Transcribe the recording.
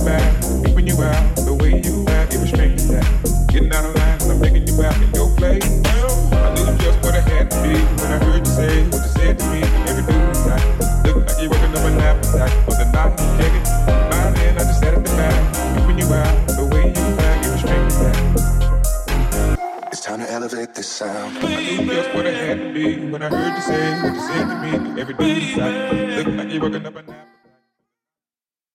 back, keeping you out. The way you act, it was strange that. Getting out of line, I'm taking you back in your place. I knew just what I had to be when I heard you say what you said to me. Every dude's night, look like you're working up an appetite for the night. Check it. By then, I just sat at the back, keeping you out. The way you act, it was strange that. It's time to elevate this sound. I knew just what I had to be when I heard you say what you said to me. Every dude's night, look like you're working up an appetite.